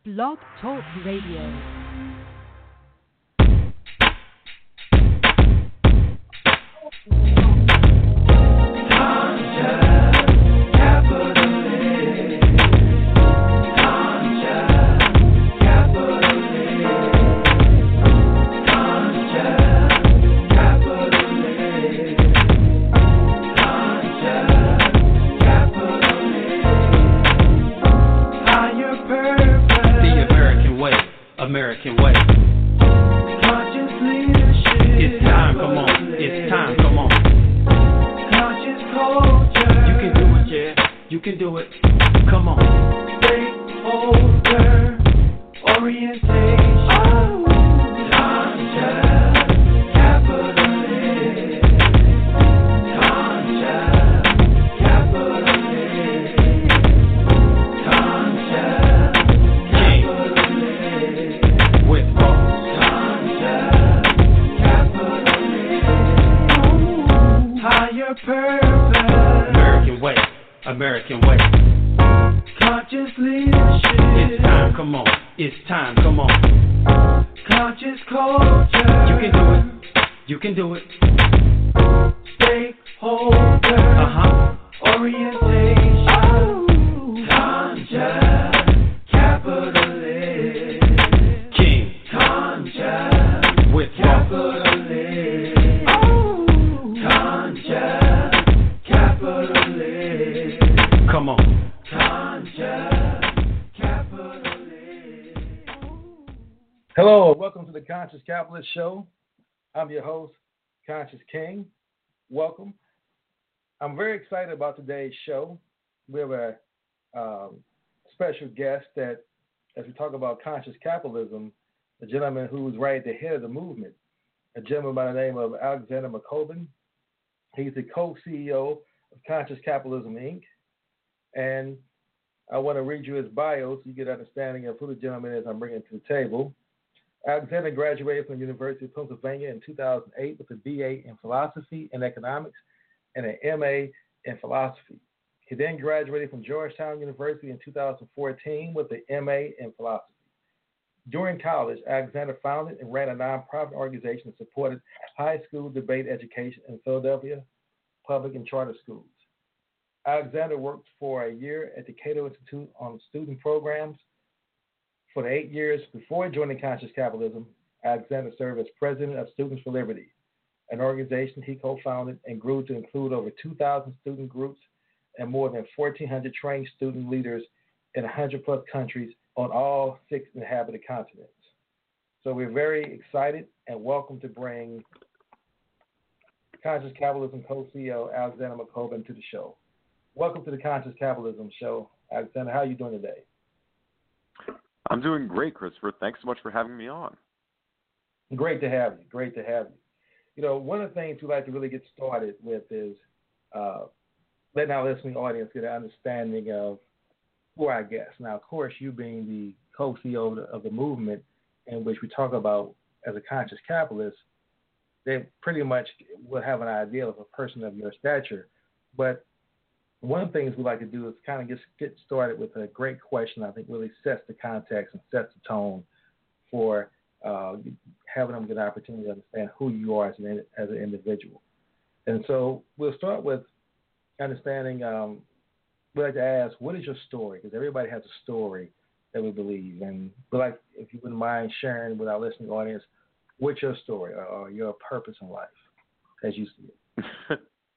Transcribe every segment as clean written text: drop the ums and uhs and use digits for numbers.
Blog Talk Radio. American way. Conscious leadership. It's time, come on. It's time, come on. Conscious culture. You can do it, yeah. You can do it. Come on. Stakeholder orientation. Oh. Conscious capitalist. Conscious capitalist. Conscious capitalist. With higher purpose. American way, American way. Conscious leadership. It's time, come on. It's time, come on. Conscious culture. You can do it. You can do it. Stakeholder. Orientation. Oh. Conscious capitalist. King. Conscious with capitalist. Oh. Conscious capitalist. Come on. Conscious capitalist. Hello, welcome to the Conscious Capitalist Show. I'm your host, Conscious King. Welcome. I'm very excited about today's show. We have a special guest that, as we talk about conscious capitalism, a gentleman who's right at the head of the movement, a gentleman by the name of Alexander McCoven. He's the co-CEO of Conscious Capitalism, Inc. And I want to read you his bio so you get an understanding of who the gentleman is I'm bringing to the table. Alexander graduated from the University of Pennsylvania in 2008 with a BA in Philosophy and Economics and an MA in Philosophy. He then graduated from Georgetown University in 2014 with an MA in Philosophy. During college, Alexander founded and ran a nonprofit organization that supported high school debate education in Philadelphia public and charter schools. Alexander worked for a year at the Cato Institute on student programs. For the 8 years before joining Conscious Capitalism, Alexander served as president of Students for Liberty, an organization he co-founded and grew to include over 2,000 student groups and more than 1,400 trained student leaders in 100-plus countries on all 6 inhabited continents. So we're very excited and welcome to bring Conscious Capitalism co-CEO Alexander McCoven to the show. Welcome to the Conscious Capitalism Show. Alexander, how are you doing today? I'm doing great, Christopher. Thanks so much for having me on. Great to have you. Great to have you. You know, one of the things we like to really get started with is letting our listening audience get an understanding of who our guests. Now, of course, you being the co-CEO of the movement in which we talk about as a conscious capitalist, they pretty much will have an idea of a person of your stature. But one of the things we like to do is kind of just get started with a great question I think really sets the context and sets the tone for having them get an opportunity to understand who you are as an individual. And so we'll start with understanding, we like to ask, what is your story? Because everybody has a story that we believe. And we'd like, if you wouldn't mind sharing with our listening audience, what's your story or your purpose in life as you see it?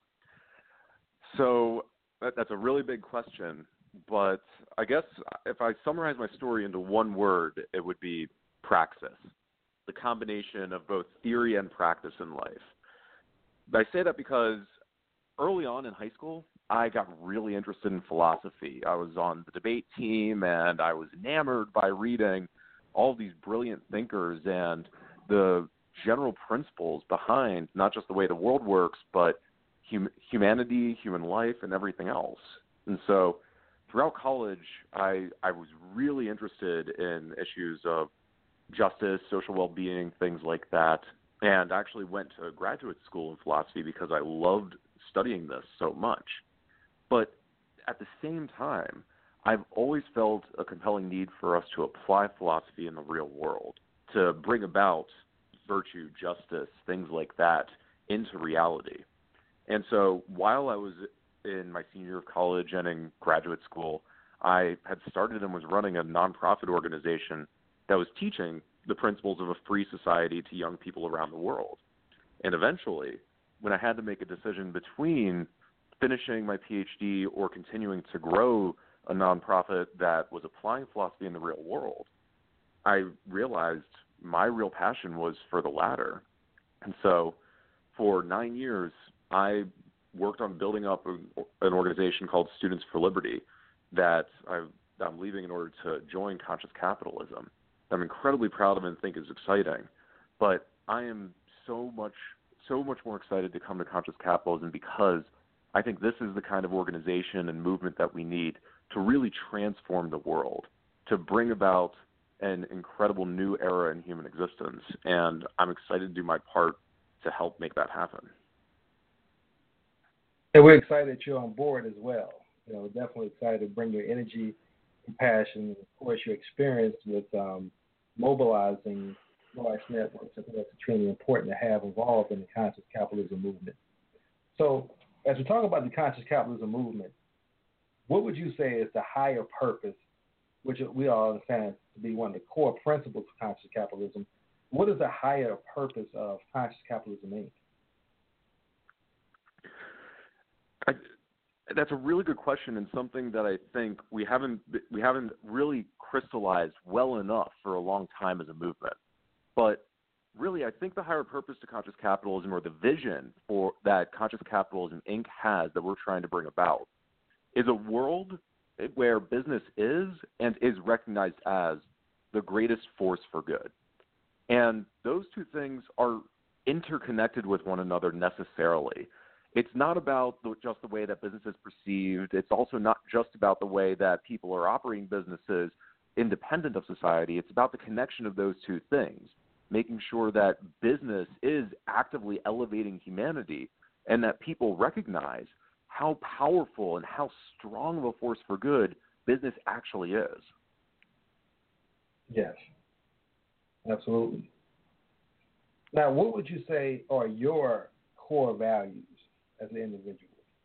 So that's a really big question, but I guess if I summarize my story into one word, it would be praxis, the combination of both theory and practice in life. I say that because early on in high school, I got really interested in philosophy. I was on the debate team, and I was enamored by reading all these brilliant thinkers and the general principles behind not just the way the world works, but humanity, human life, and everything else. And so throughout college, I was really interested in issues of justice, social well-being, things like that. And I actually went to graduate school in philosophy because I loved studying this so much. But at the same time, I've always felt a compelling need for us to apply philosophy in the real world, to bring about virtue, justice, things like that into reality. And so while I was in my senior year of college and in graduate school, I had started and was running a nonprofit organization that was teaching the principles of a free society to young people around the world. And eventually, when I had to make a decision between finishing my PhD or continuing to grow a nonprofit that was applying philosophy in the real world, I realized my real passion was for the latter. And so for 9 years, I worked on building up an organization called Students for Liberty that I'm leaving in order to join Conscious Capitalism. I'm incredibly proud of and think is exciting. But I am so much more excited to come to Conscious Capitalism because I think this is the kind of organization and movement that we need to really transform the world, to bring about an incredible new era in human existence. And I'm excited to do my part to help make that happen. And we're excited that you're on board as well. Definitely excited to bring your energy, compassion, and of course your experience with mobilizing large networks. I think that's extremely important to have involved in the conscious capitalism movement. So as we talk about the conscious capitalism movement, what would you say is the higher purpose, which we all understand to be one of the core principles of conscious capitalism? What is the higher purpose of Conscious Capitalism, Inc.? That's a really good question, and something that I think we haven't really crystallized well enough for a long time as a movement. But really, I think the higher purpose to conscious capitalism, or the vision for that Conscious Capitalism Inc. has that we're trying to bring about, is a world where business is and is recognized as the greatest force for good. And those two things are interconnected with one another necessarily. It's not about just the way that business is perceived. It's also not just about the way that people are operating businesses independent of society. It's about the connection of those two things, making sure that business is actively elevating humanity and that people recognize how powerful and how strong of a force for good business actually is. Yes, absolutely. Now, what would you say are your core values as an individual?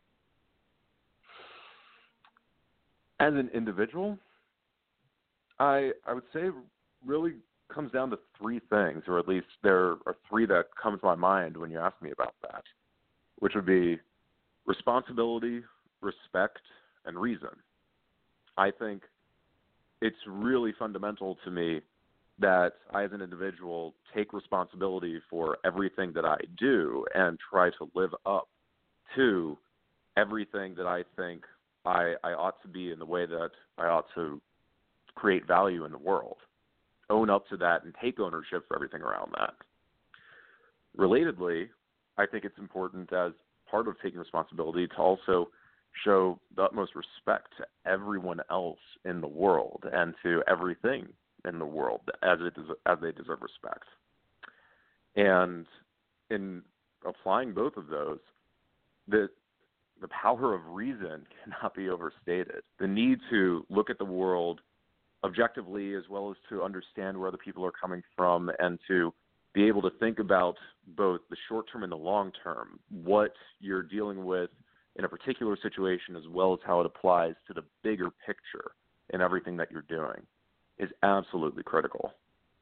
As an individual, I would say really comes down to three things, or at least there are three that come to my mind when you ask me about that, which would be responsibility, respect, and reason. I think it's really fundamental to me that I, as an individual, take responsibility for everything that I do and try to live up to everything that I think I ought to be in the way that I ought to create value in the world. Own up to that and take ownership for everything around that. Relatedly, I think it's important as part of taking responsibility to also show the utmost respect to everyone else in the world and to everything in the world as they deserve respect. And in applying both of those, the power of reason cannot be overstated. The need to look at the world objectively, as well as to understand where other people are coming from, and to be able to think about both the short term and the long term, what you're dealing with in a particular situation, as well as how it applies to the bigger picture in everything that you're doing, is absolutely critical.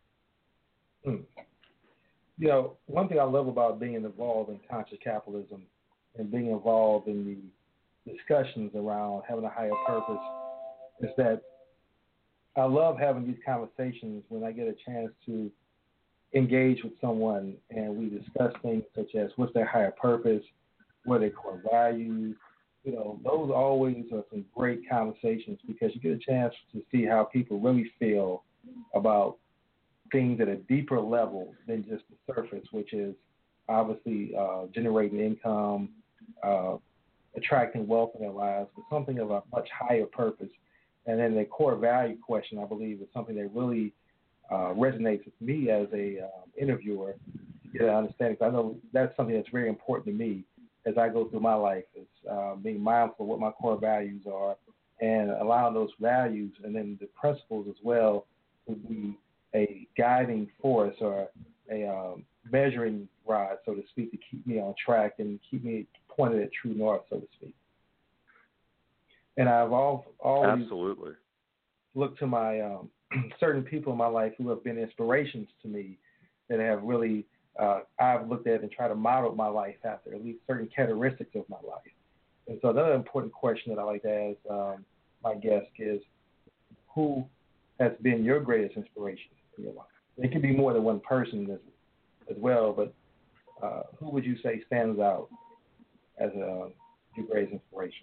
One thing I love about being involved in conscious capitalism and being involved in the discussions around having a higher purpose is that I love having these conversations when I get a chance to engage with someone and we discuss things such as what's their higher purpose, what are their core values. Those always are some great conversations because you get a chance to see how people really feel about things at a deeper level than just the surface, which is obviously generating income, attracting wealth in their lives, but something of a much higher purpose. And then the core value question, I believe, is something that really resonates with me as a interviewer to get an understanding. I know that's something that's very important to me as I go through my life, is being mindful of what my core values are and allowing those values and then the principles as well to be a guiding force or a measuring rod, so to speak, to keep me on track and keep me pointed at true north, so to speak. And I've always Absolutely looked to my certain people in my life who have been inspirations to me that have really I've looked at and tried to model my life after, at least certain characteristics of my life. And so another important question that I like to ask my guest is, who has been your greatest inspiration in your life? It can be more than one person as well, but who would you say stands out as your greatest inspiration?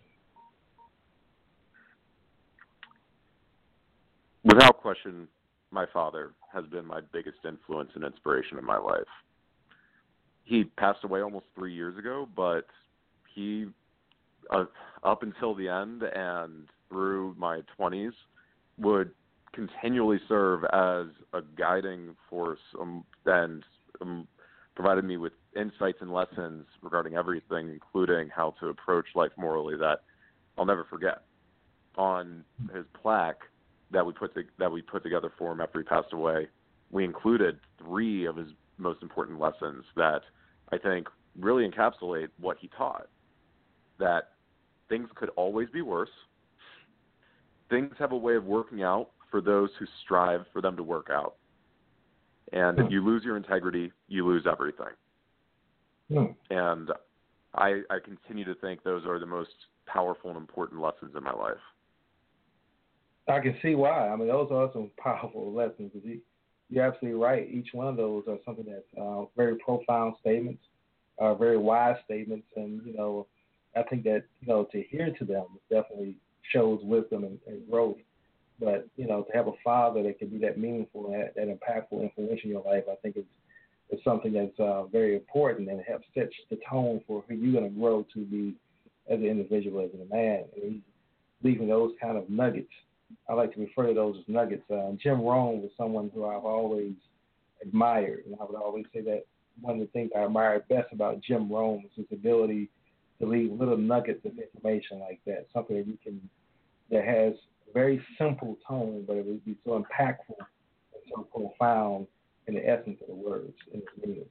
Without question, my father has been my biggest influence and inspiration in my life. He passed away almost 3 years ago, but he, up until the end and through my 20s, would continually serve as a guiding force and provided me with insights and lessons regarding everything, including how to approach life morally, that I'll never forget. On his plaque that we put together for him after he passed away, we included 3 of his most important lessons that I think really encapsulate what he taught. That things could always be worse. Things have a way of working out for those who strive for them to work out. And if you lose your integrity, you lose everything. And I continue to think those are the most powerful and important lessons in my life. I can see why. I mean, those are some powerful lessons. You're absolutely right. Each one of those are something that's very profound statements, very wise statements, and I think that to hear to them definitely shows wisdom and growth. But to have a father that can be that meaningful and that impactful influence in your life, I think it's something that's very important and helps set the tone for who you're going to grow to be as an individual, as a man. And he's leaving those kind of nuggets. I like to refer to those as nuggets. Jim Rohn was someone who I've always admired, and I would always say that one of the things I admired best about Jim Rohn was his ability to leave little nuggets of information like that, something that has a very simple tone, but it would be so impactful and so profound in the essence of the words and its meaning.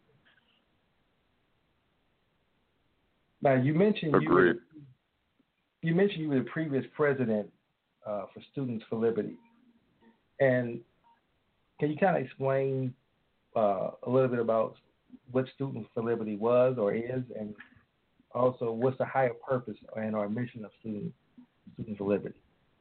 Now, you mentioned you were the previous president for Students for Liberty. And can you kind of explain a little bit about what Students for Liberty was or is, and also what's the higher purpose and our mission of Students for Liberty?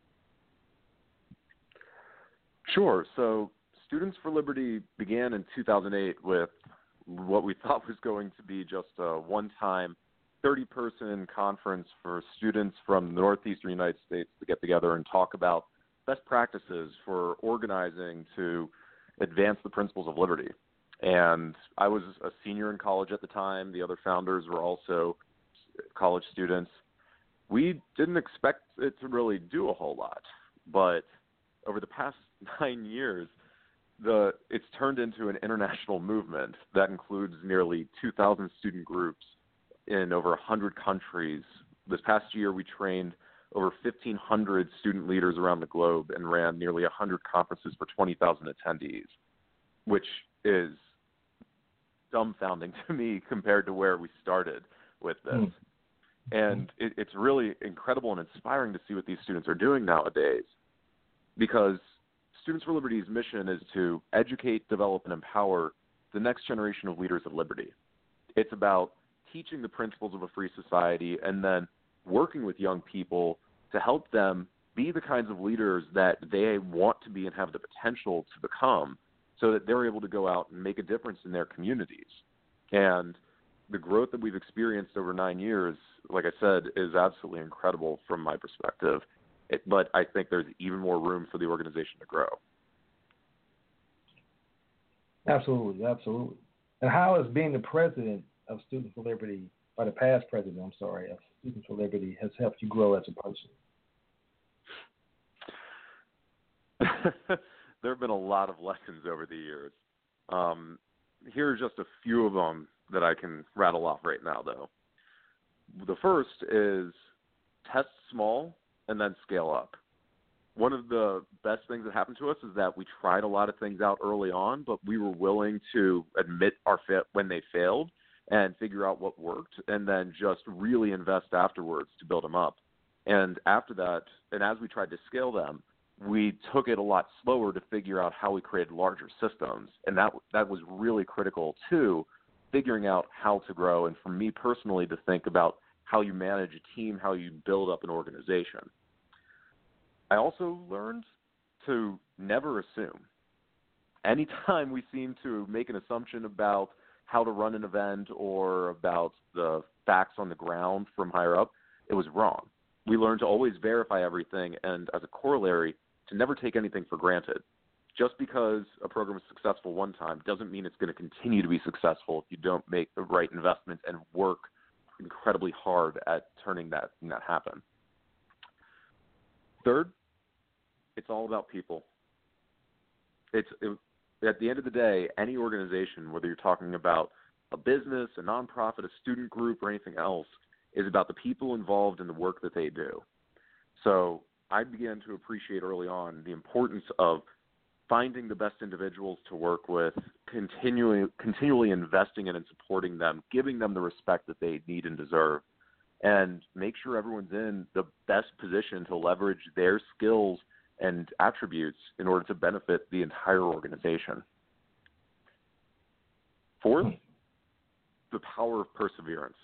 Sure. So Students for Liberty began in 2008 with what we thought was going to be just a one-time 30-person conference for students from the northeastern United States to get together and talk about best practices for organizing to advance the principles of liberty. And I was a senior in college at the time. The other founders were also college students. We didn't expect it to really do a whole lot, but over the past 9 years, it's turned into an international movement that includes nearly 2,000 student groups in over 100 countries. This past year, we trained over 1,500 student leaders around the globe and ran nearly 100 conferences for 20,000 attendees, which is dumbfounding to me compared to where we started with this. And it's really incredible and inspiring to see what these students are doing nowadays, because Students for Liberty's mission is to educate, develop, and empower the next generation of leaders of liberty. It's about teaching the principles of a free society and then working with young people to help them be the kinds of leaders that they want to be and have the potential to become, so that they're able to go out and make a difference in their communities. And the growth that we've experienced over 9 years, like I said, is absolutely incredible from my perspective. But I think there's even more room for the organization to grow. Absolutely, absolutely. And how has being the president of Students for Liberty, or the past president, of Students for Liberty, has helped you grow as a person? There have been a lot of lessons over the years. Here are just a few of them that I can rattle off right now, though. The first is test small and then scale up. One of the best things that happened to us is that we tried a lot of things out early on, but we were willing to admit when they failed and figure out what worked, and then just really invest afterwards to build them up. And after that, and as we tried to scale them, we took it a lot slower to figure out how we created larger systems. And that was really critical to figuring out how to grow, and for me personally to think about how you manage a team, how you build up an organization. I also learned to never assume. Anytime we seem to make an assumption about how to run an event or about the facts on the ground from higher up, it was wrong. We learned to always verify everything, and as a corollary, to never take anything for granted. Just because a program is successful one time doesn't mean it's going to continue to be successful if you don't make the right investments and work incredibly hard at turning that happen. Third, it's all about people. At the end of the day, any organization, whether you're talking about a business, a nonprofit, a student group, or anything else, is about the people involved in the work that they do. So I began to appreciate early on the importance of finding the best individuals to work with, continually investing in and supporting them, giving them the respect that they need and deserve, and make sure everyone's in the best position to leverage their skills and attributes in order to benefit the entire organization. Fourth, the power of perseverance.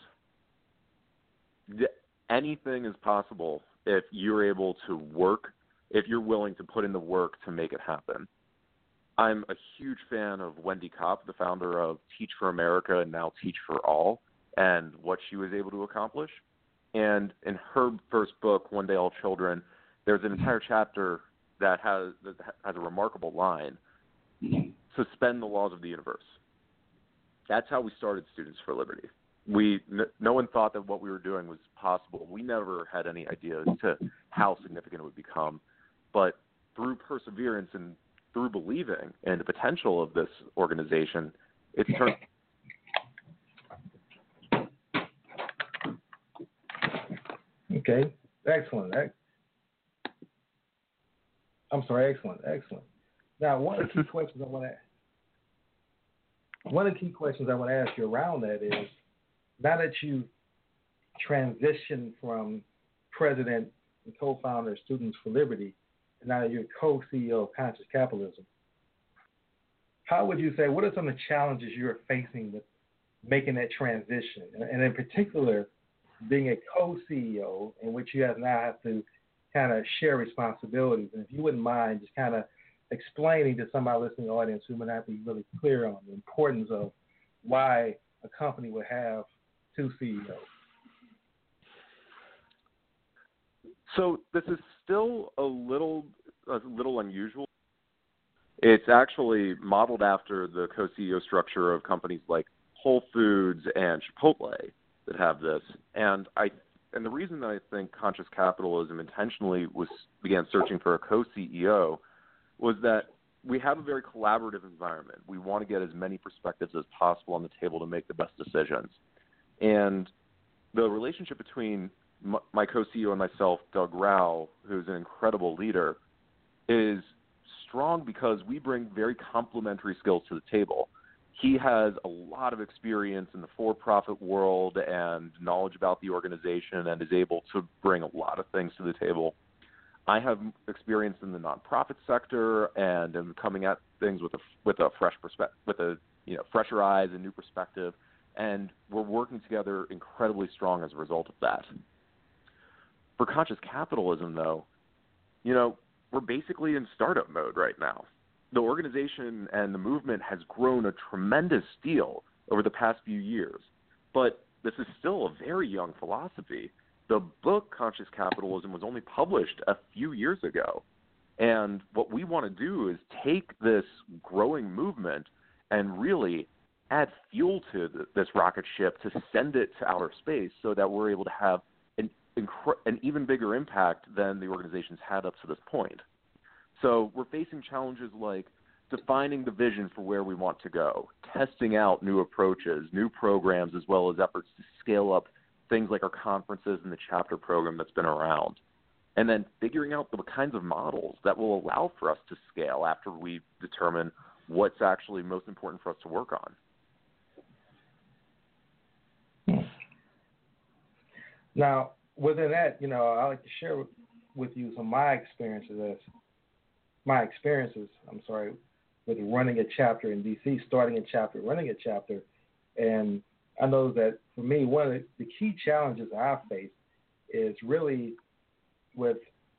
Anything is possible if you're able to work, if you're willing to put in the work to make it happen. I'm a huge fan of Wendy Kopp, the founder of Teach for America and now Teach for All, and what she was able to accomplish. And in her first book, One Day All Children, there's an entire chapter that has a remarkable line: suspend the laws of the universe. That's how we started Students for Liberty. No one thought that what we were doing was possible. We never had any idea as to how significant it would become. But through perseverance and through believing in the potential of this organization, it's turned. Okay, excellent. Excellent. Now, one of the key questions I want to ask you around that is, now that you transitioned from president and co-founder of Students for Liberty, and now you're co-CEO of Conscious Capitalism, how would you say, what are some of the challenges you're facing with making that transition? And in particular, being a co-CEO in which you now have to kind of share responsibilities. And if you wouldn't mind just kind of explaining to some of our listening audience who may not be really clear on the importance of why a company would have two CEOs. So this is still a little unusual. It's actually modeled after the co-CEO structure of companies like Whole Foods and Chipotle that have this. And the reason that I think Conscious Capitalism intentionally began searching for a co-CEO was that we have a very collaborative environment. We want to get as many perspectives as possible on the table to make the best decisions. And the relationship between my co-CEO and myself, Doug Rao, who's an incredible leader, is strong because we bring very complementary skills to the table. He has a lot of experience in the for-profit world and knowledge about the organization and is able to bring a lot of things to the table. I have experience in the nonprofit sector and am coming at things with a fresh perspective, with a fresher eyes and new perspective, and we're working together incredibly strong as a result of that. For Conscious Capitalism, though, we're basically in startup mode right now. The organization and the movement has grown a tremendous deal over the past few years, but this is still a very young philosophy. The book Conscious Capitalism was only published a few years ago, and what we want to do is take this growing movement and really add fuel to this rocket ship to send it to outer space so that we're able to have an even bigger impact than the organization's had up to this point. So we're facing challenges like defining the vision for where we want to go, testing out new approaches, new programs, as well as efforts to scale up things like our conferences and the chapter program that's been around. and then figuring out the kinds of models that will allow for us to scale after we determine what's actually most important for us to work on. Now, within that, I like to share with you some of my experiences with running a chapter in DC, starting a chapter, running a chapter. And I know that for me, one of the key challenges I've faced is really with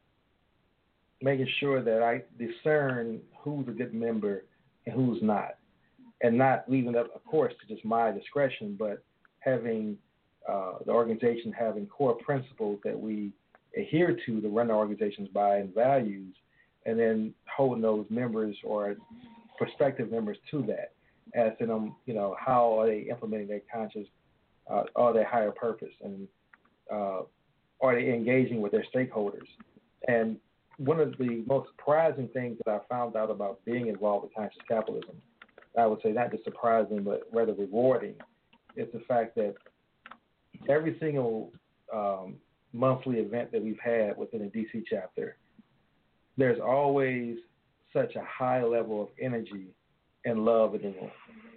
making sure that I discern who's a good member and who's not, and not leaving it, of course, to just my discretion, but having the organization having core principles that we adhere to run the organizations by and values, and then holding those members or prospective members to that, asking them, how are they implementing their conscious, or their higher purpose, and are they engaging with their stakeholders? And one of the most surprising things that I found out about being involved with conscious capitalism, I would say not just surprising, but rather rewarding, is the fact that every single monthly event that we've had within the DC chapter, there's always such a high level of energy and love in the room.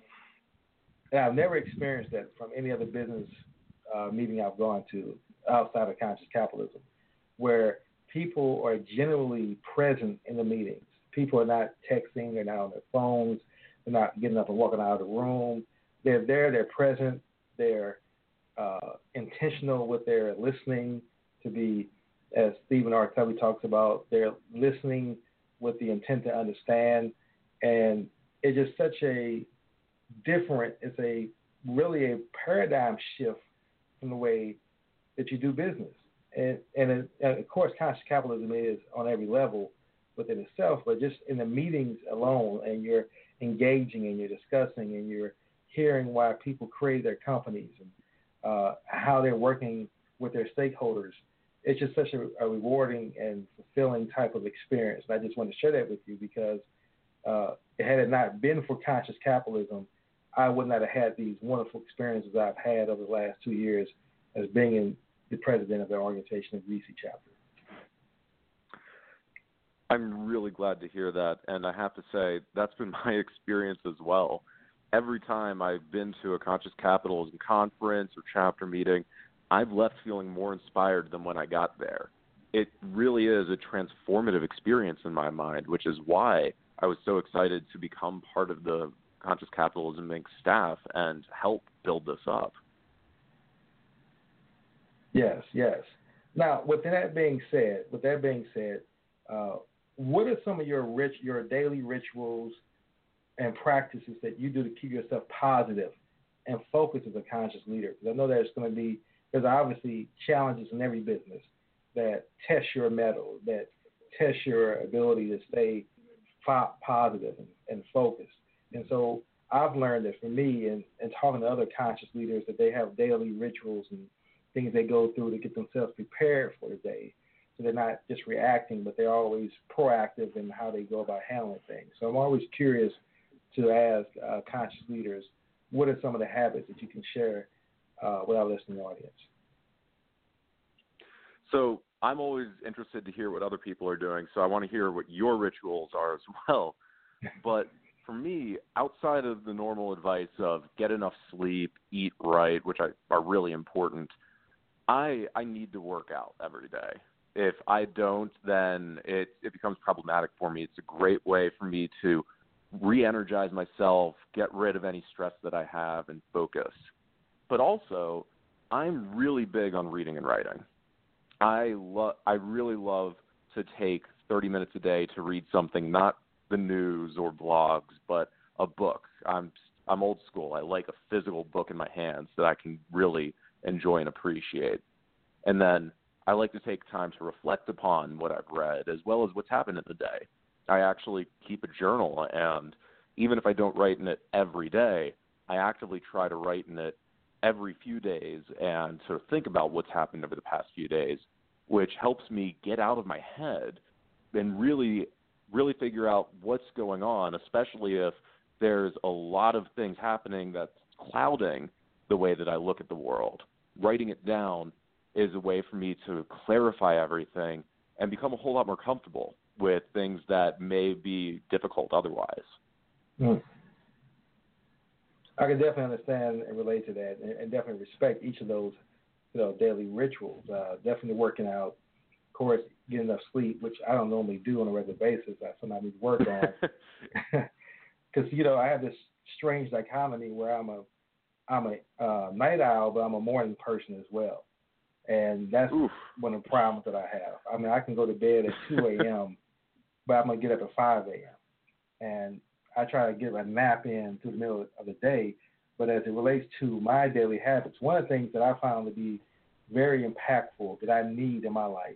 And I've never experienced that from any other business meeting I've gone to outside of conscious capitalism, where people are genuinely present in the meetings. People are not texting, they're not on their phones, they're not getting up and walking out of the room. They're there, they're present, they're intentional with their listening to be, as Stephen R. Covey talks about, they're listening with the intent to understand. And it's just such a different, it's really a paradigm shift from the way that you do business. And of course, conscious capitalism is on every level within itself, but just in the meetings alone, and you're engaging and you're discussing and you're hearing why people create their companies and how they're working with their stakeholders. It's just such a rewarding and fulfilling type of experience. And I just want to share that with you because had it not been for conscious capitalism, I would not have had these wonderful experiences I've had over the last 2 years as being the president of the organization of DC chapter. I'm really glad to hear that, and I have to say that's been my experience as well. Every time I've been to a conscious capitalism conference or chapter meeting, I've left feeling more inspired than when I got there. It really is a transformative experience in my mind, which is why I was so excited to become part of the Conscious Capitalism Inc. staff and help build this up. Yes. Now, with that being said, what are some of your daily rituals and practices that you do to keep yourself positive and focused as a conscious leader? Because I know there's obviously challenges in every business that test your mettle, that test your ability to stay positive and focused. And so I've learned that for me, and talking to other conscious leaders, that they have daily rituals and things they go through to get themselves prepared for the day. So they're not just reacting, but they're always proactive in how they go about handling things. So I'm always curious to ask conscious leaders, what are some of the habits that you can share with our listening audience? So I'm always interested to hear what other people are doing, so I want to hear what your rituals are as well. But for me, outside of the normal advice of get enough sleep, eat right, which are really important, I need to work out every day. If I don't, then it becomes problematic for me. It's a great way for me to re-energize myself, get rid of any stress that I have, and focus. But also, I'm really big on reading and writing. I really love to take 30 minutes a day to read something, not the news or blogs, but a book. I'm old school. I like a physical book in my hands that I can really enjoy and appreciate. And then I like to take time to reflect upon what I've read as well as what's happened in the day. I actually keep a journal, and even if I don't write in it every day, I actively try to write in it every few days and sort of think about what's happened over the past few days, which helps me get out of my head and really figure out what's going on, especially if there's a lot of things happening that's clouding the way that I look at the world. Writing it down is a way for me to clarify everything and become a whole lot more comfortable with things that may be difficult otherwise. Mm. I can definitely understand and relate to that, and definitely respect each of those, daily rituals. Definitely working out, of course, getting enough sleep, which I don't normally do on a regular basis. I sometimes need to work on, because I have this strange dichotomy where I'm a night owl, but I'm a morning person as well, and that's one of the problems that I have. I mean, I can go to bed at 2 a.m., but I'm gonna get up at 5 a.m. and I try to get a nap in through the middle of the day. But as it relates to my daily habits, one of the things that I found to be very impactful that I need in my life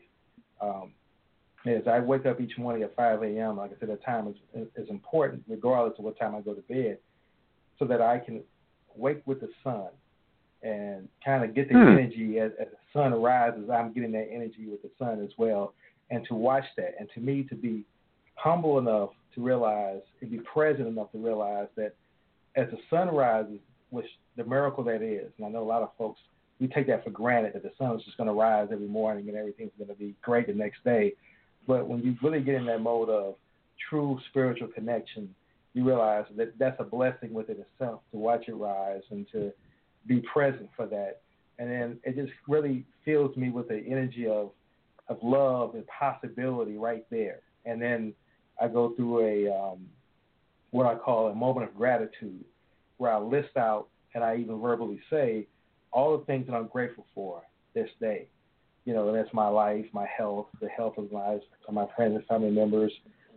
is I wake up each morning at 5 a.m. Like I said, that time is important regardless of what time I go to bed, so that I can wake with the sun and kind of get the energy as the sun rises. I'm getting that energy with the sun as well, and to watch that, and to me to be humble enough to realize and be present enough to realize that as the sun rises, which the miracle that is, and I know a lot of folks, we take that for granted that the sun is just going to rise every morning and everything's going to be great the next day. But when you really get in that mode of true spiritual connection, you realize that that's a blessing within itself to watch it rise and to be present for that. And then it just really fills me with the energy of love and possibility right there. And then I go through what I call a moment of gratitude, where I list out and I even verbally say all the things that I'm grateful for this day. And that's my life, my health, the health of my friends and family members,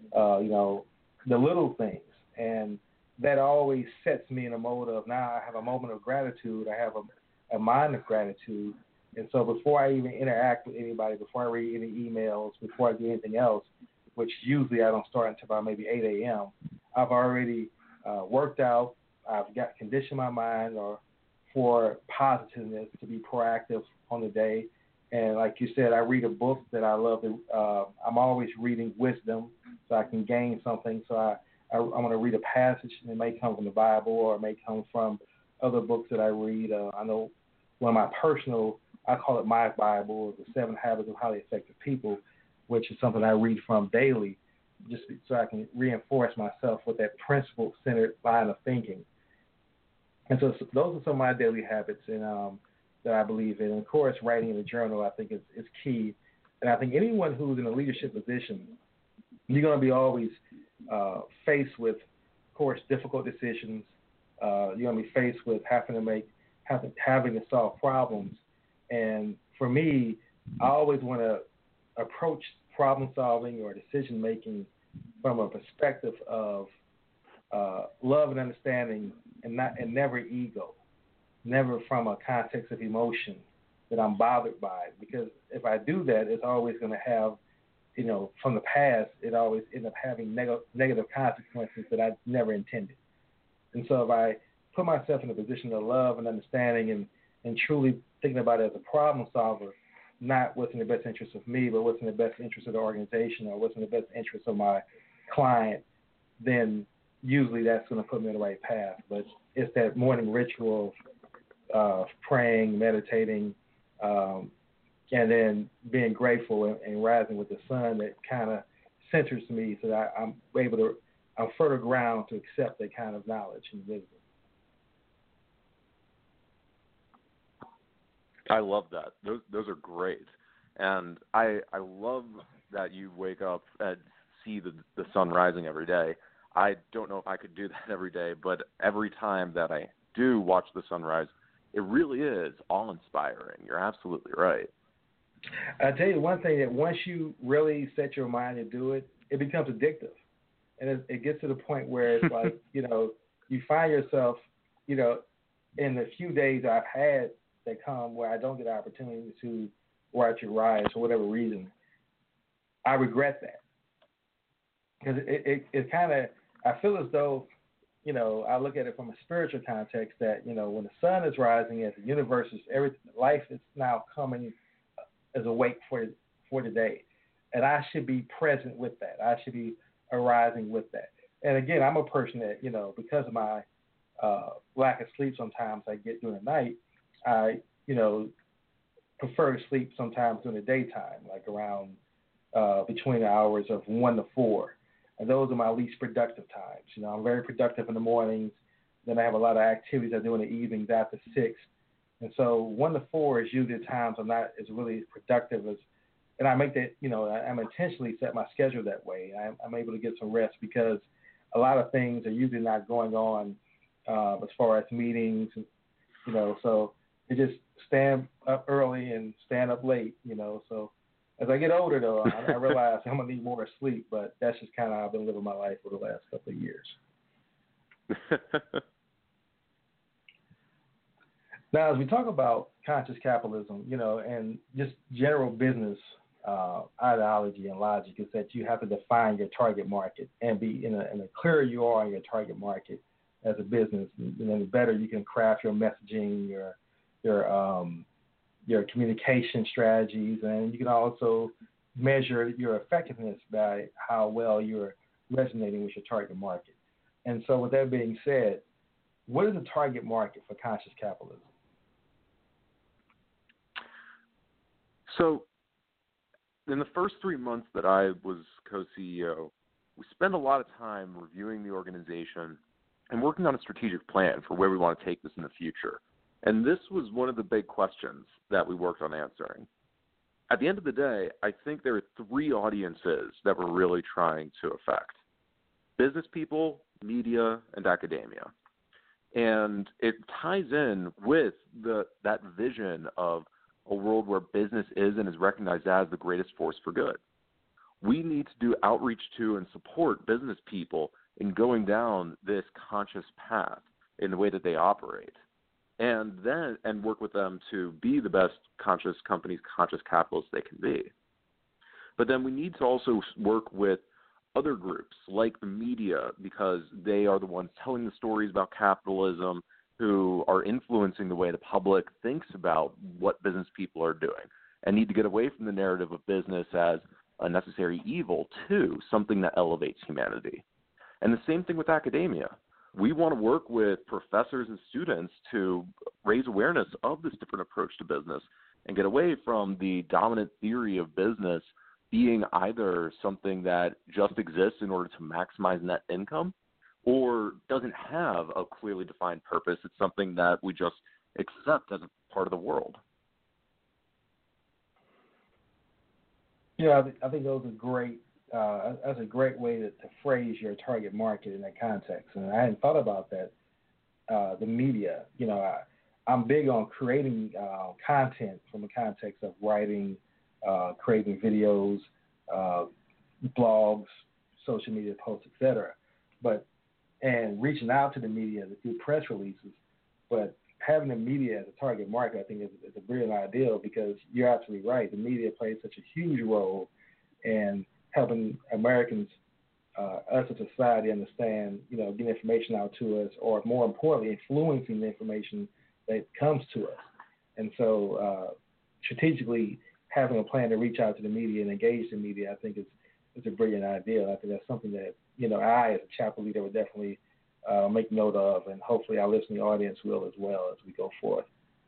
the little things. And that always sets me in a mode of, now I have a moment of gratitude, I have a mind of gratitude. And so before I even interact with anybody, before I read any emails, before I do anything else, which usually I don't start until about maybe 8 a.m., I've already worked out, I've got conditioned my mind for positiveness, to be proactive on the day. And like you said, I read a book that I love. I'm always reading wisdom so I can gain something. So I want to read a passage, and it may come from the Bible or it may come from other books that I read. I know one of my personal, I call it my Bible, The 7 Habits of Highly Effective People, which is something I read from daily, just so I can reinforce myself with that principle-centered line of thinking. And so those are some of my daily habits and that I believe in. And of course, writing in a journal, I think, is key. And I think anyone who's in a leadership position, you're going to be always faced with, of course, difficult decisions. You're going to be faced with having to solve problems. And for me, I always want to approach problem solving or decision making from a perspective of love and understanding, and never ego, never from a context of emotion that I'm bothered by. Because if I do that, it's always going to have, from the past, it always ends up having negative consequences that I never intended. And so if I put myself in a position of love and understanding and truly thinking about it as a problem solver, not what's in the best interest of me, but what's in the best interest of the organization or what's in the best interest of my client, then usually that's going to put me on the right path. But it's that morning ritual of praying, meditating, and then being grateful and rising with the sun that kind of centers me so that I'm fertile ground to accept that kind of knowledge and wisdom. I love that. Those are great. And I love that you wake up and see the sun rising every day. I don't know if I could do that every day, but every time that I do watch the sunrise, it really is awe-inspiring. You're absolutely right. I tell you one thing, that once you really set your mind to do it, it becomes addictive. And it gets to the point where it's like, you find yourself, in the few days I've had that come where I don't get the opportunity to watch it rise for whatever reason, I regret that. Because it kind of, I feel as though, I look at it from a spiritual context that, when the sun is rising, as the universe is, life is now coming as awake for the day. And I should be present with that. I should be arising with that. And again, I'm a person that, because of my lack of sleep sometimes I get during the night, I, prefer to sleep sometimes during the daytime, like around between the hours of 1 to 4. And those are my least productive times. I'm very productive in the mornings. Then I have a lot of activities I do in the evenings after 6. And so 1 to 4 is usually the times I'm not as really productive as, and I make that, I'm intentionally set my schedule that way. I'm able to get some rest because a lot of things are usually not going on as far as meetings, so you just stand up early and stand up late, so as I get older, though, I realize I'm going to need more sleep, but that's just kind of how I've been living my life for the last couple of years. Now, as we talk about conscious capitalism, and just general business ideology and logic is that you have to define your target market and be in the clearer you are in your target market as a business, the better you can craft your messaging, your communication strategies, and you can also measure your effectiveness by how well you're resonating with your target market. And so with that being said, what is the target market for conscious capitalism? So in the first 3 months that I was co-CEO, we spent a lot of time reviewing the organization and working on a strategic plan for where we want to take this in the future. And this was one of the big questions that we worked on answering. At the end of the day, I think there are 3 audiences that we're really trying to affect: business people, media, and academia. And it ties in with that vision of a world where business is and is recognized as the greatest force for good. We need to do outreach to and support business people in going down this conscious path in the way that they operate, and work with them to be the best conscious companies, conscious capitalists they can be. But then we need to also work with other groups like the media, because they are the ones telling the stories about capitalism, who are influencing the way the public thinks about what business people are doing, and need to get away from the narrative of business as a necessary evil to something that elevates humanity. And the same thing with academia. We want to work with professors and students to raise awareness of this different approach to business and get away from the dominant theory of business being either something that just exists in order to maximize net income or doesn't have a clearly defined purpose. It's something that we just accept as a part of the world. Yeah, I think those are great. That's a great way to phrase your target market in that context. And I hadn't thought about that. The media, I'm big on creating content from the context of writing, creating videos, blogs, social media posts, etc. And reaching out to the media through press releases. But having the media as a target market, I think, is a brilliant idea, because you're absolutely right. The media plays such a huge role in helping Americans, us as a society, understand, getting information out to us, or more importantly, influencing the information that comes to us. And so strategically having a plan to reach out to the media and engage the media, I think is a brilliant idea. I think that's something that, I as a chapter leader would definitely make note of, and hopefully our listening audience will as well as we go forth.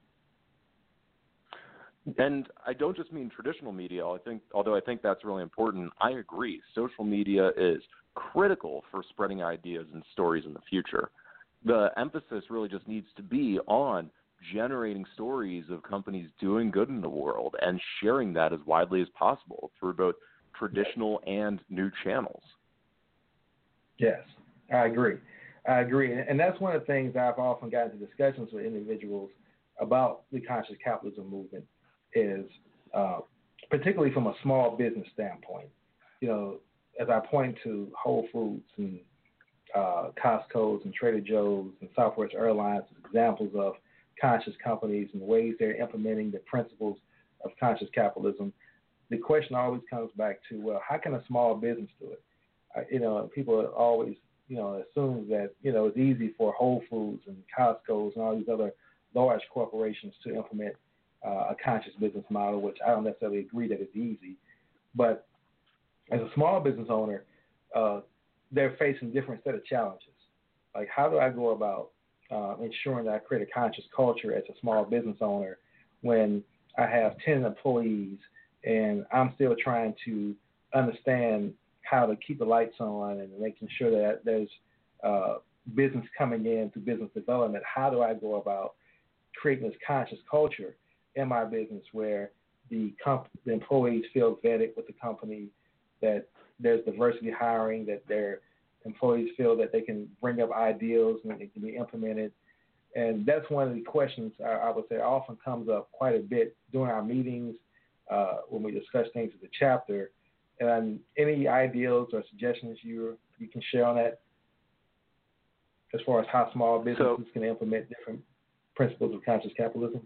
And I don't just mean traditional media. Although I think that's really important, I agree. Social media is critical for spreading ideas and stories in the future. The emphasis really just needs to be on generating stories of companies doing good in the world and sharing that as widely as possible through both traditional and new channels. Yes, I agree. And that's one of the things I've often gotten into discussions with individuals about the conscious capitalism movement is, particularly from a small business standpoint, as I point to Whole Foods and Costco's and Trader Joe's and Southwest Airlines as examples of conscious companies and the ways they're implementing the principles of conscious capitalism, the question always comes back to, well, how can a small business do it? People always, assume that, it's easy for Whole Foods and Costco's and all these other large corporations to implement a conscious business model, which I don't necessarily agree that it's easy. But as a small business owner, they're facing a different set of challenges. Like, how do I go about ensuring that I create a conscious culture as a small business owner when I have 10 employees and I'm still trying to understand how to keep the lights on and making sure that there's business coming in through business development. How do I go about creating this conscious culture in my business where the employees feel vetted with the company, that there's diversity hiring, that their employees feel that they can bring up ideas and it can be implemented. And that's one of the questions I would say often comes up quite a bit during our meetings when we discuss things as a chapter. And any ideas or suggestions you can share on that as far as how small businesses can implement different principles of conscious capitalism?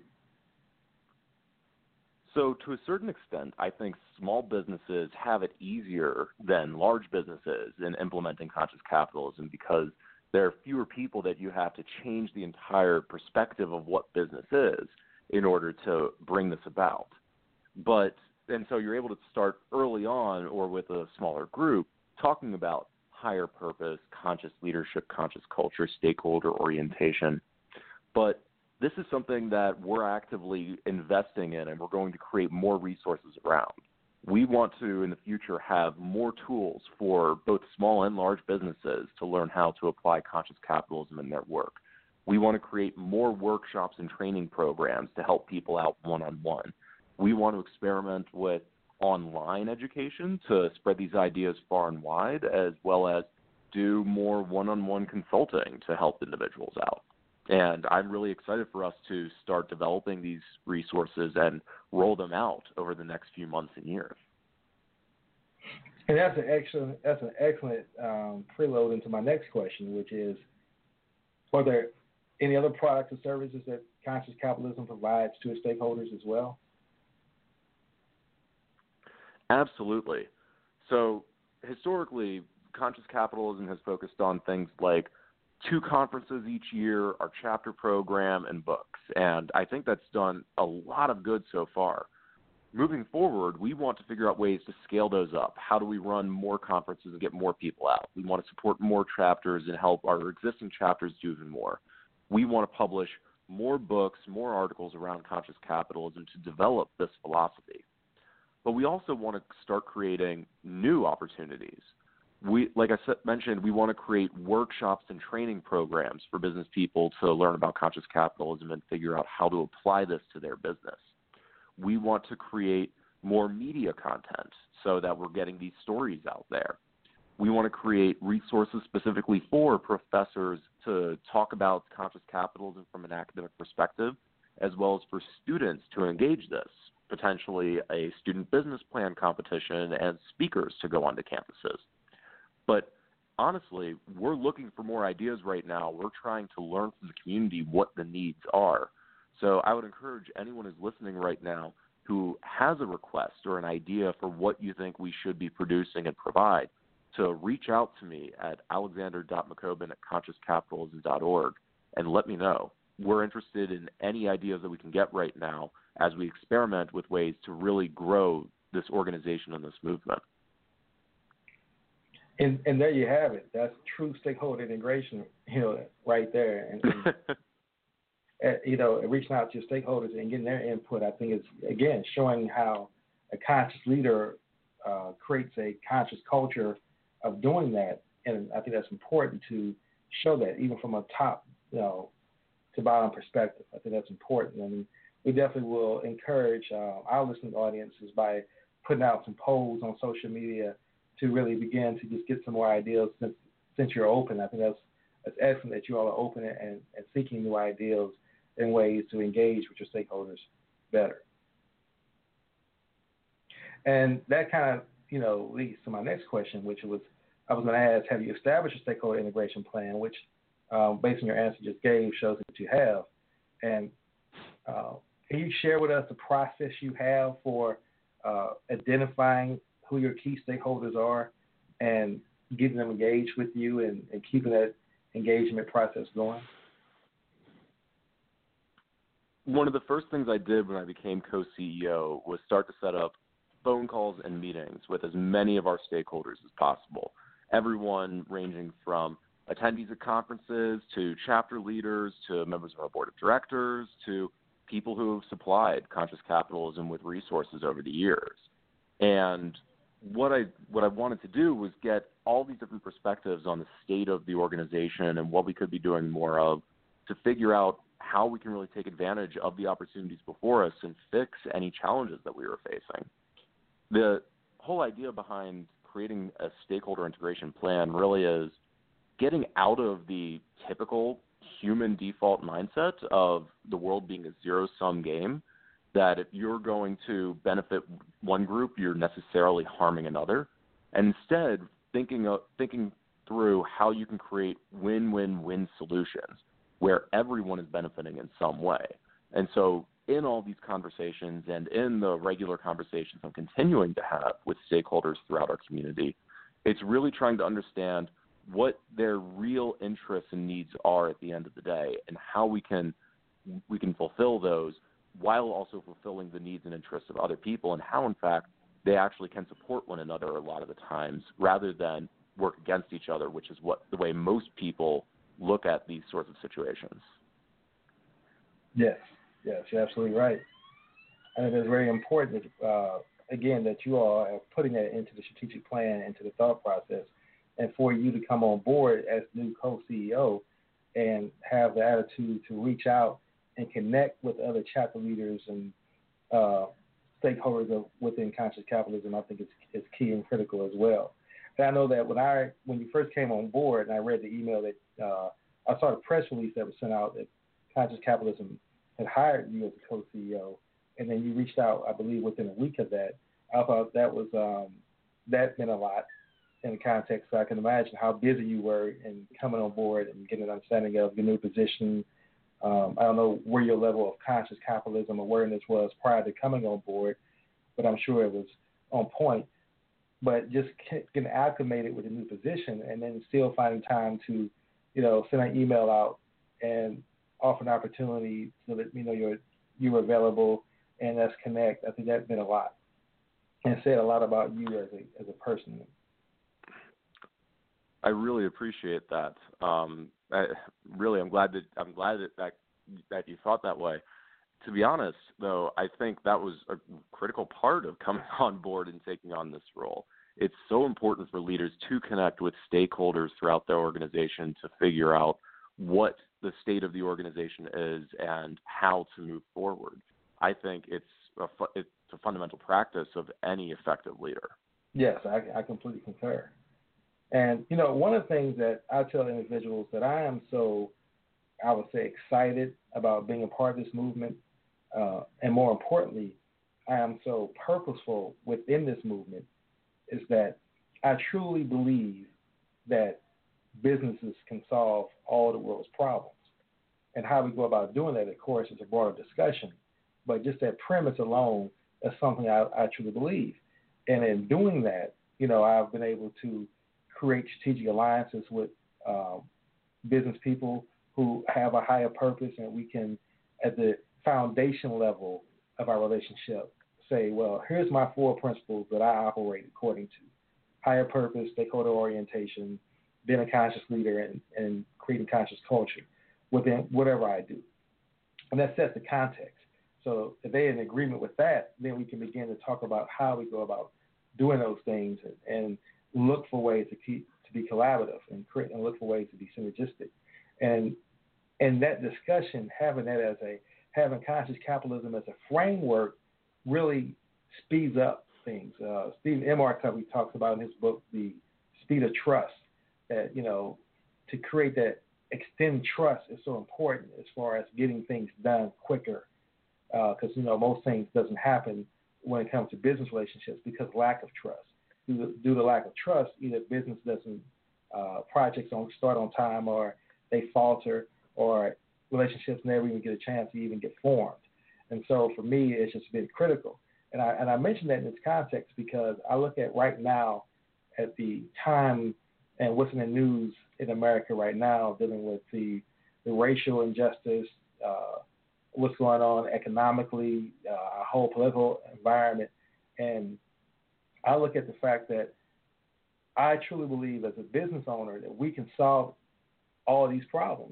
So to a certain extent, I think small businesses have it easier than large businesses in implementing conscious capitalism because there are fewer people that you have to change the entire perspective of what business is in order to bring this about. And so you're able to start early on or with a smaller group talking about higher purpose, conscious leadership, conscious culture, stakeholder orientation. But this is something that we're actively investing in and we're going to create more resources around. We want to, in the future, have more tools for both small and large businesses to learn how to apply conscious capitalism in their work. We want to create more workshops and training programs to help people out one-on-one. We want to experiment with online education to spread these ideas far and wide, as well as do more one-on-one consulting to help individuals out. And I'm really excited for us to start developing these resources and roll them out over the next few months and years. And that's an excellent preload into my next question, which is, are there any other products or services that conscious capitalism provides to its stakeholders as well? Absolutely. So historically, conscious capitalism has focused on things like 2 conferences each year, our chapter program, and books. And I think that's done a lot of good so far. Moving forward, we want to figure out ways to scale those up. How do we run more conferences and get more people out? We want to support more chapters and help our existing chapters do even more. We want to publish more books, more articles around conscious capitalism to develop this philosophy. But we also want to start creating new opportunities. Like I mentioned, we want to create workshops and training programs for business people to learn about conscious capitalism and figure out how to apply this to their business. We want to create more media content so that we're getting these stories out there. We want to create resources specifically for professors to talk about conscious capitalism from an academic perspective, as well as for students to engage this, potentially a student business plan competition and speakers to go onto campuses. But honestly, we're looking for more ideas right now. We're trying to learn from the community what the needs are. So I would encourage anyone who's listening right now who has a request or an idea for what you think we should be producing and provide to reach out to me at alexander.mccoben@consciouscapitalism.org and let me know. We're interested in any ideas that we can get right now as we experiment with ways to really grow this organization and this movement. And there you have it. That's true stakeholder integration, right there. And reaching out to your stakeholders and getting their input, I think is, again, showing how a conscious leader creates a conscious culture of doing that. And I think that's important to show that, even from a top, to bottom perspective. I think that's important. And we definitely will encourage our listening audiences by putting out some polls on social media to really begin to just get some more ideas since you're open. I think that's excellent that you all are open and seeking new ideas and ways to engage with your stakeholders better. And that kind of, leads to my next question, which was, I was going to ask, have you established a stakeholder integration plan, which, based on your answer you just gave, shows that you have. And can you share with us the process you have for identifying who your key stakeholders are and getting them engaged with you and keeping that engagement process going? One of the first things I did when I became co-CEO was start to set up phone calls and meetings with as many of our stakeholders as possible. Everyone ranging from attendees at conferences to chapter leaders to members of our board of directors to people who have supplied conscious capitalism with resources over the years. And what I wanted to do was get all these different perspectives on the state of the organization and what we could be doing more of to figure out how we can really take advantage of the opportunities before us and fix any challenges that we were facing. The whole idea behind creating a stakeholder integration plan really is getting out of the typical human default mindset of the world being a zero-sum game, that if you're going to benefit one group, you're necessarily harming another. And instead, thinking through how you can create win-win-win solutions where everyone is benefiting in some way. And so in all these conversations and in the regular conversations I'm continuing to have with stakeholders throughout our community, it's really trying to understand what their real interests and needs are at the end of the day and how we can fulfill those while also fulfilling the needs and interests of other people, and how, in fact, they actually can support one another a lot of the times rather than work against each other, which is the way most people look at these sorts of situations. Yes, you're absolutely right. And it is very important, again, that you all are putting that into the strategic plan, into the thought process, and for you to come on board as new co-CEO and have the attitude to reach out and connect with other chapter leaders and stakeholders within conscious capitalism, I think is key and critical as well. And I know that when you first came on board, and I read the email that I saw the press release that was sent out that Conscious Capitalism had hired you as a co-CEO, and then you reached out, I believe, within a week of that. I thought that was that meant a lot in the context. So I can imagine how busy you were in coming on board and getting an understanding of your new position. I don't know where your level of conscious capitalism awareness was prior to coming on board, but I'm sure it was on point. But just getting acclimated with a new position and then still finding time to, send an email out and offer an opportunity so that you're available and let's connect. I think that meant a lot and said a lot about you as a person. I really appreciate that. I'm glad that you thought that way. To be honest, though, I think that was a critical part of coming on board and taking on this role. It's so important for leaders to connect with stakeholders throughout their organization to figure out what the state of the organization is and how to move forward. I think it's a fundamental practice of any effective leader. Yes, I completely concur. And, one of the things that I tell individuals that I am so, I would say, excited about being a part of this movement, and more importantly, I am so purposeful within this movement, is that I truly believe that businesses can solve all the world's problems. And how we go about doing that, of course, is a broader discussion. But just that premise alone is something I truly believe. And in doing that, I've been able to create strategic alliances with business people who have a higher purpose, and we can, at the foundation level of our relationship, say, well, here's my 4 principles that I operate according to: higher purpose, stakeholder orientation, being a conscious leader, and creating conscious culture within whatever I do. And that sets the context. So if they're in agreement with that, then we can begin to talk about how we go about doing those things and look for ways to be collaborative and look for ways to be synergistic. And in that discussion, having conscious capitalism as a framework really speeds up things. Stephen M. R. Covey talks about in his book, The Speed of Trust, that, to create that extend trust is so important as far as getting things done quicker. Because, most things doesn't happen when it comes to business relationships because lack of trust. Due to lack of trust, either business doesn't, projects don't start on time, or they falter, or relationships never even get a chance to even get formed. And so for me, it's just been critical. And I mention that in this context because I look at right now at the time and what's in the news in America right now, dealing with the racial injustice, what's going on economically, our whole political environment. And I look at the fact that I truly believe as a business owner that we can solve all these problems.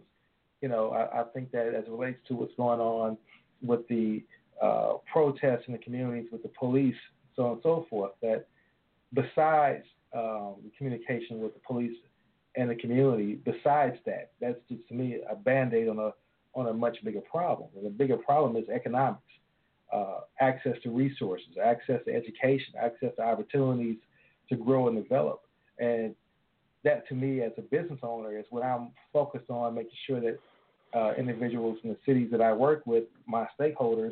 I think that as it relates to what's going on with the protests in the communities, with the police, so on and so forth, that besides the communication with the police and the community, besides that, that's just, to me, a Band-Aid on a much bigger problem. And the bigger problem is economics, access to resources, access to education, access to opportunities to grow and develop. And that, to me, as a business owner, is what I'm focused on, making sure that individuals in the cities that I work with, my stakeholders,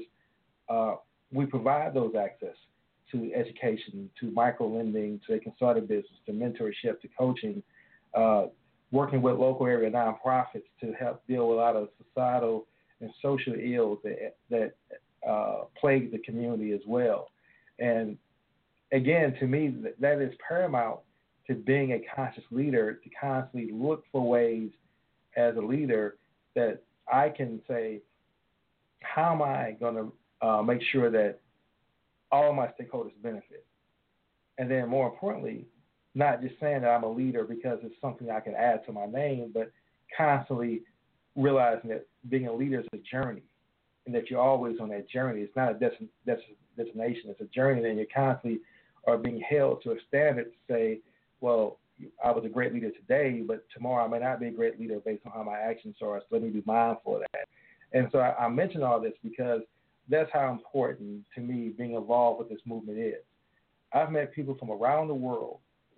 we provide those access to education, to micro-lending, so they can start a business, to mentorship, to coaching, working with local area nonprofits to help deal with a lot of societal and social ills that plague the community as well. And again, to me, that is paramount to being a conscious leader, to constantly look for ways as a leader that I can say, how am I going to make sure that all of my stakeholders benefit? And then more importantly, not just saying that I'm a leader because it's something I can add to my name, but constantly realizing that being a leader is a journey and that you're always on that journey. It's not a destination, it's a journey, and you constantly are being held to a standard to say, well, I was a great leader today, but tomorrow I may not be a great leader based on how my actions are, so let me be mindful of that. And so I mention all this because that's how important to me being involved with this movement is. I've met people from around the world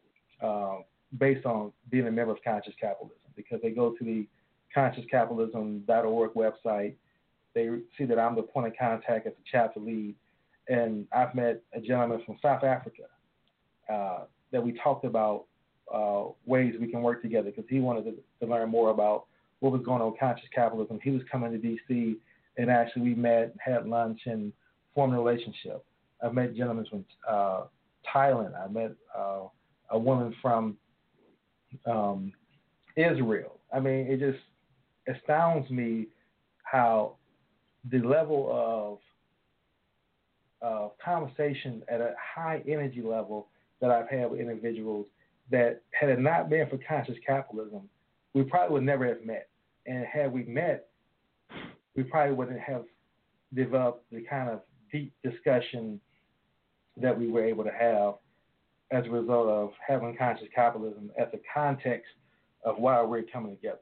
based on being a member of Conscious Capitalism, because they go to the consciouscapitalism.org website. They see that I'm the point of contact as a chapter lead. And I've met a gentleman from South Africa that we talked about ways we can work together, because he wanted to learn more about what was going on with Conscious Capitalism. He was coming to D.C., and actually we met, had lunch, and formed a relationship. I've met gentlemen from Thailand. I met a woman from Israel. I mean, it just astounds me how the level of conversation at a high energy level that I've had with individuals that, had it not been for Conscious Capitalism, we probably would never have met. And had we met, we probably wouldn't have developed the kind of deep discussion that we were able to have as a result of having Conscious Capitalism as a context of why we're coming together.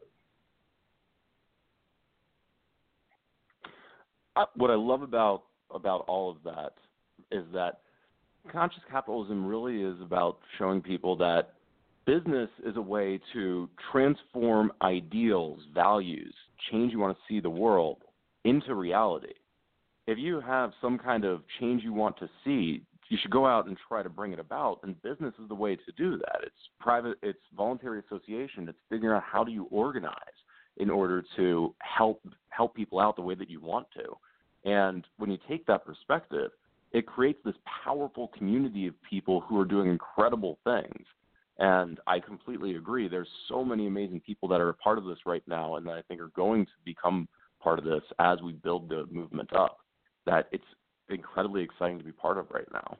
What I love about all of that is that Conscious Capitalism really is about showing people that business is a way to transform ideals, values, change you want to see the world into reality. If you have some kind of change you want to see, you should go out and try to bring it about, and business is the way to do that. It's private, it's voluntary association. It's figuring out how do you organize in order to help people out the way that you want to. And when you take that perspective, it creates this powerful community of people who are doing incredible things. And I completely agree. There's so many amazing people that are a part of this right now, and that I think are going to become part of this as we build the movement up, that it's incredibly exciting to be part of right now.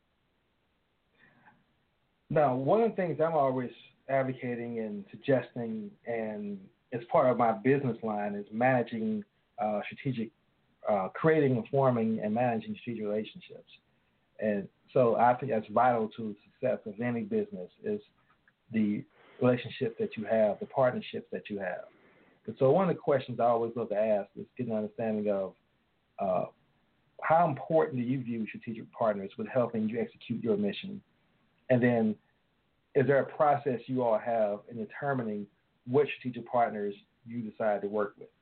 Now, one of the things I'm always advocating and suggesting, and as part of my business line, is managing creating and forming and managing strategic relationships. And so I think that's vital to the success of any business, is the relationship that you have, the partnerships that you have. And so one of the questions I always love to ask is get an understanding of how important do you view strategic partners with helping you execute your mission? And then is there a process you all have in determining what strategic partners you decide to work with?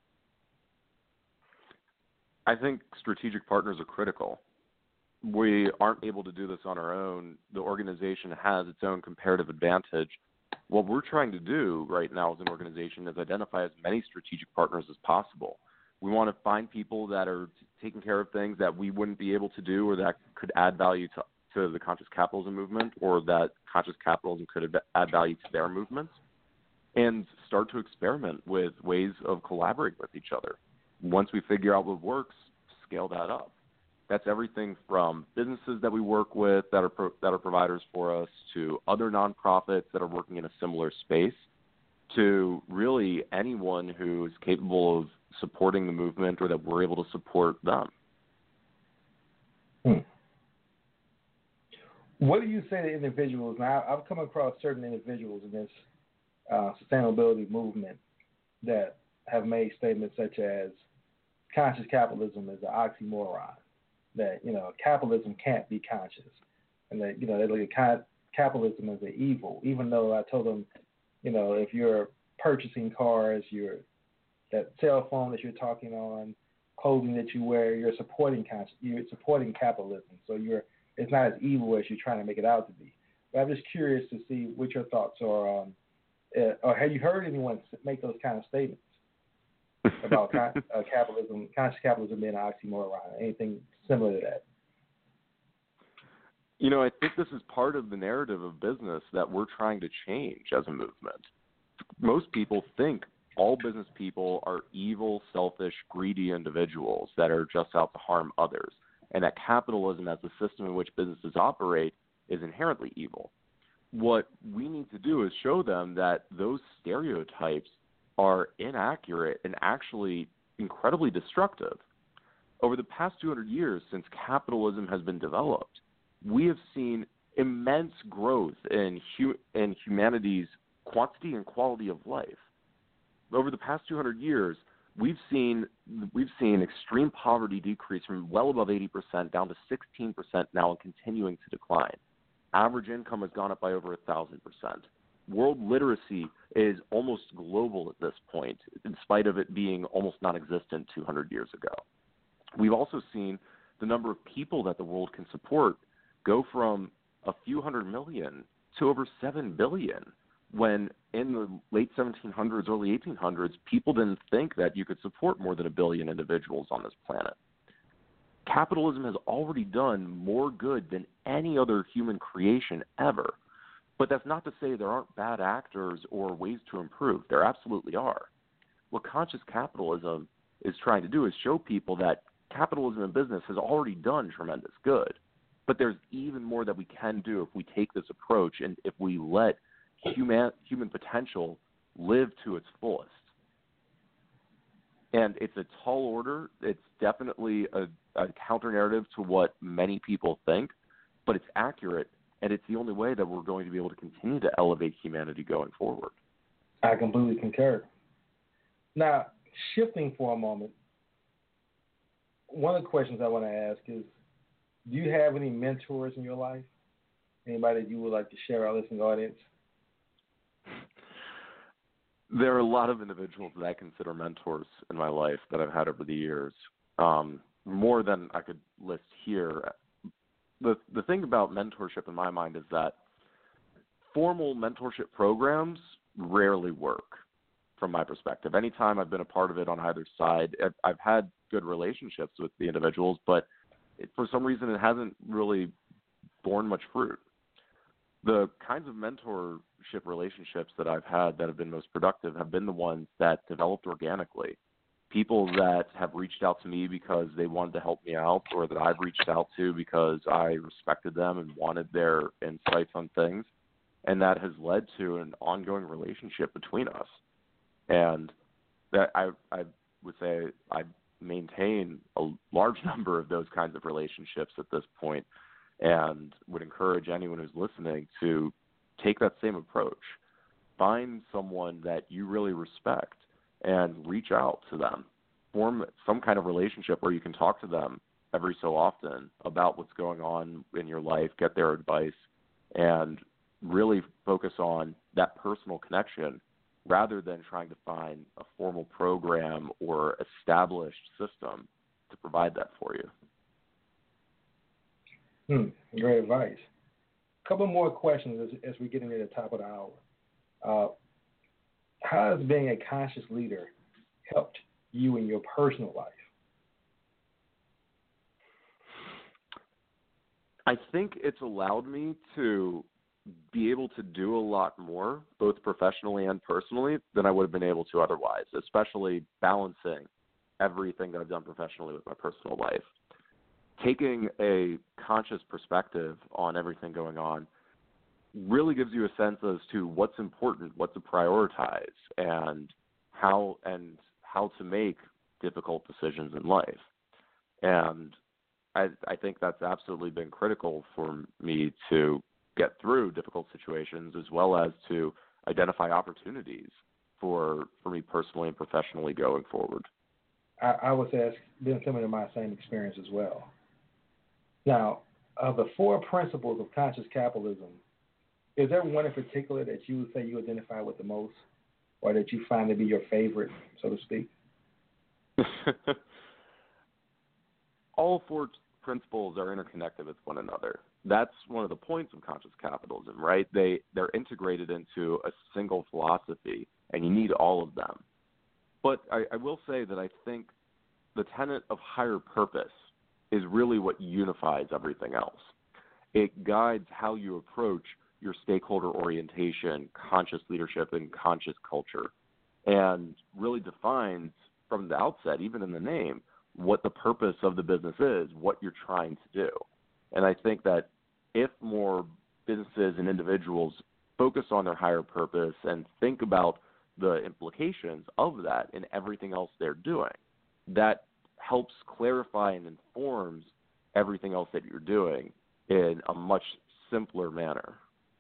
I think strategic partners are critical. We aren't able to do this on our own. The organization has its own comparative advantage. What we're trying to do right now as an organization is identify as many strategic partners as possible. We want to find people that are taking care of things that we wouldn't be able to do, or that could add value to the Conscious Capitalism movement, or that Conscious Capitalism could add value to their movements, and start to experiment with ways of collaborating with each other. Once we figure out what works, scale that up. That's everything from businesses that we work with that are providers for us, to other nonprofits that are working in a similar space, to really anyone who is capable of supporting the movement, or that we're able to support them. What do you say to individuals? Now, I've come across certain individuals in this sustainability movement that have made statements such as conscious capitalism is an oxymoron, that, capitalism can't be conscious, and that, they look at capitalism as an evil, even though I told them, if you're purchasing cars, that cell phone that you're talking on, clothing that you wear, you're supporting capitalism. So it's not as evil as you're trying to make it out to be. But I'm just curious to see what your thoughts are on, or have you heard anyone make those kind of statements about capitalism, conscious capitalism being an oxymoron, anything similar to that? I think this is part of the narrative of business that we're trying to change as a movement. Most people think all business people are evil, selfish, greedy individuals that are just out to harm others, and that capitalism as the system in which businesses operate is inherently evil. What we need to do is show them that those stereotypes are inaccurate and actually incredibly destructive. Over the past 200 years since capitalism has been developed, we have seen immense growth in humanity's quantity and quality of life. Over the past 200 years, we've seen extreme poverty decrease from well above 80% down to 16% now and continuing to decline. Average income has gone up by over 1,000%. World literacy is almost global at this point, in spite of it being almost non-existent 200 years ago. We've also seen the number of people that the world can support go from a few hundred million to over 7 billion, when in the late 1700s, early 1800s, people didn't think that you could support more than 1 billion individuals on this planet. Capitalism has already done more good than any other human creation ever. But that's not to say there aren't bad actors or ways to improve. There absolutely are. What conscious capitalism is trying to do is show people that capitalism in business has already done tremendous good. But there's even more that we can do if we take this approach and if we let human potential live to its fullest. And it's a tall order. It's definitely a counter-narrative to what many people think, but it's accurate, and it's the only way that we're going to be able to continue to elevate humanity going forward. I completely concur. Now, shifting for a moment, one of the questions I want to ask is, do you have any mentors in your life? Anybody that you would like to share our listening audience? There are a lot of individuals that I consider mentors in my life that I've had over the years, more than I could list here. The thing about mentorship in my mind is that formal mentorship programs rarely work from my perspective. Anytime I've been a part of it on either side, I've had good relationships with the individuals, but for some reason it hasn't really borne much fruit. The kinds of mentorship relationships that I've had that have been most productive have been the ones that developed organically. People that have reached out to me because they wanted to help me out, or that I've reached out to because I respected them and wanted their insights on things. And that has led to an ongoing relationship between us. And that I would say I maintain a large number of those kinds of relationships at this point, and would encourage anyone who's listening to take that same approach. Find someone that you really respect and reach out to them. Form some kind of relationship where you can talk to them every so often about what's going on in your life, get their advice, and really focus on that personal connection rather than trying to find a formal program or established system to provide that for you. Great advice. A couple more questions as we get into the top of the hour. How has being a conscious leader helped you in your personal life? I think it's allowed me to be able to do a lot more, both professionally and personally, than I would have been able to otherwise, especially balancing everything that I've done professionally with my personal life. Taking a conscious perspective on everything going on really gives you a sense as to what's important, what to prioritize, and how to make difficult decisions in life. And I think that's absolutely been critical for me to get through difficult situations, as well as to identify opportunities for me personally and professionally going forward. I would say it's been similar to my same experience as well. Now, of the 4 principles of conscious capitalism, is there one in particular that you would say you identify with the most, or that you find to be your favorite, so to speak? All 4 principles are interconnected with one another. That's one of the points of conscious capitalism, right? They're integrated into a single philosophy, and you need all of them. But I will say that I think the tenet of higher purpose is really what unifies everything else. It guides how you approach your stakeholder orientation, conscious leadership, and conscious culture, and really defines from the outset, even in the name, what the purpose of the business is, what you're trying to do. And I think that if more businesses and individuals focus on their higher purpose and think about the implications of that in everything else they're doing, that helps clarify and informs everything else that you're doing in a much simpler manner.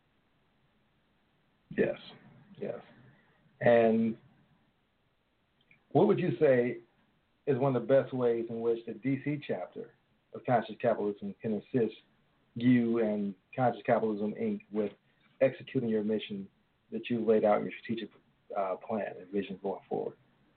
Yes. And what would you say is one of the best ways in which the DC chapter of Conscious Capitalism can assist you and Conscious Capitalism, Inc. with executing your mission that you laid out in your strategic plan and vision going forward?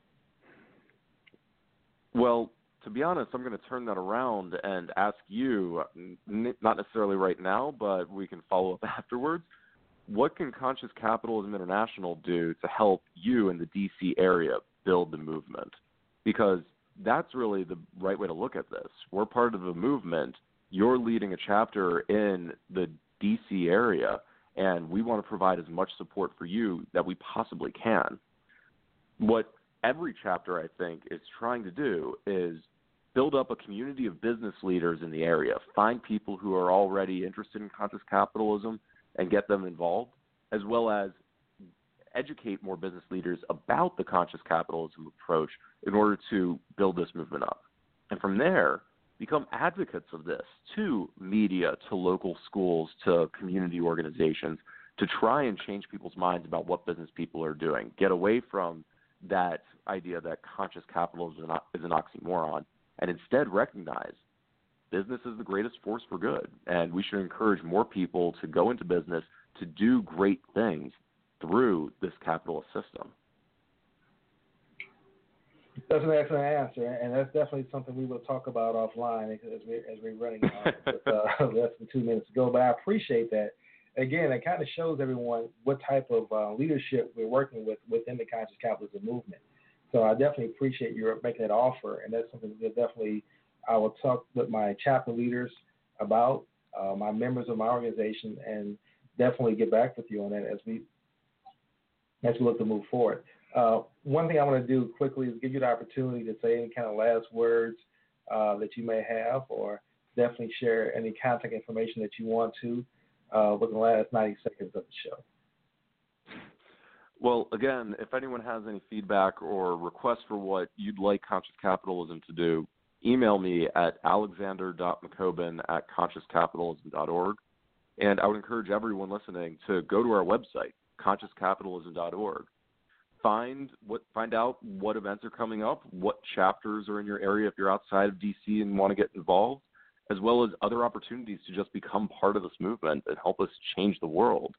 Well, to be honest, I'm going to turn that around and ask you, not necessarily right now, but we can follow up afterwards. What can Conscious Capitalism International do to help you in the D.C. area build the movement? Because that's really the right way to look at this. We're part of the movement. You're leading a chapter in the D.C. area, and we want to provide as much support for you that we possibly can. What every chapter, I think, is trying to do is build up a community of business leaders in the area, find people who are already interested in conscious capitalism and get them involved, as well as educate more business leaders about the conscious capitalism approach in order to build this movement up. And from there, become advocates of this to media, to local schools, to community organizations, to try and change people's minds about what business people are doing. Get away from that idea that conscious capitalism is an oxymoron, and instead recognize business is the greatest force for good, and we should encourage more people to go into business to do great things through this capitalist system. That's an excellent answer, and that's definitely something we will talk about offline as we're running with less than 2 minutes to go. But I appreciate that. Again, it kind of shows everyone what type of leadership we're working with within the conscious capitalism movement. So I definitely appreciate you making that offer, and that's something that definitely I will talk with my chapter leaders about, my members of my organization, and definitely get back with you on that as we look to move forward. One thing I want to do quickly is give you the opportunity to say any kind of last words that you may have, or definitely share any contact information that you want to within the last 90 seconds of the show. Well, again, if anyone has any feedback or requests for what you'd like Conscious Capitalism to do, email me at alexander.mccobin@consciouscapitalism.org. And I would encourage everyone listening to go to our website, consciouscapitalism.org. Find out what events are coming up, what chapters are in your area if you're outside of D.C. and want to get involved, as well as other opportunities to just become part of this movement and help us change the world.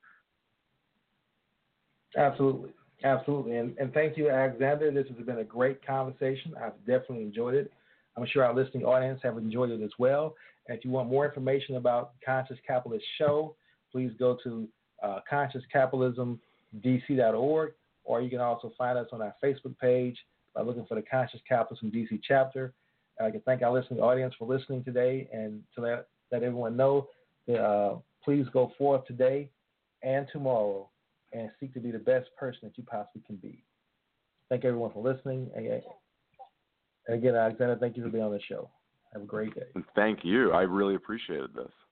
Absolutely. And thank you, Alexander. This has been a great conversation. I've definitely enjoyed it. I'm sure our listening audience have enjoyed it as well. And if you want more information about Conscious Capitalist Show, please go to consciouscapitalismdc.org, or you can also find us on our Facebook page by looking for the Conscious Capitalism DC chapter. I can thank our listening audience for listening today, and to let everyone know that please go forth today and tomorrow and seek to be the best person that you possibly can be. Thank everyone for listening. And again, Alexander, thank you for being on the show. Have a great day. Thank you. I really appreciated this.